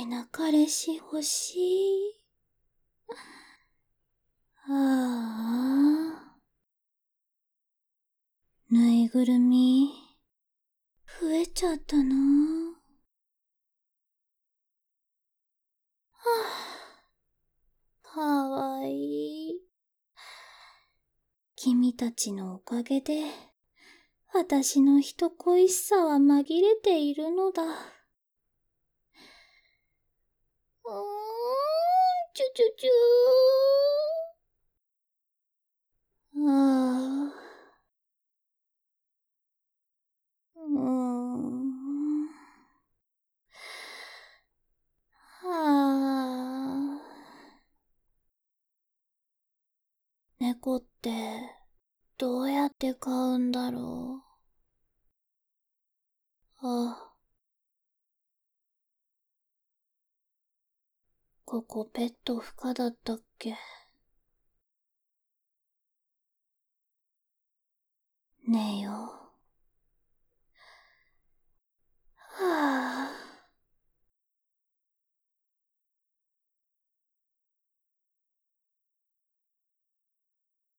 な彼氏欲しい。ああ。ぬいぐるみ、増えちゃったな。はあ、かわいい。君たちのおかげで、私の人恋しさは紛れているのだ。チュチュチュー。ああ。はあ。猫ってどうやって飼うんだろう。あ、ここペット不可だったっけ。寝よう。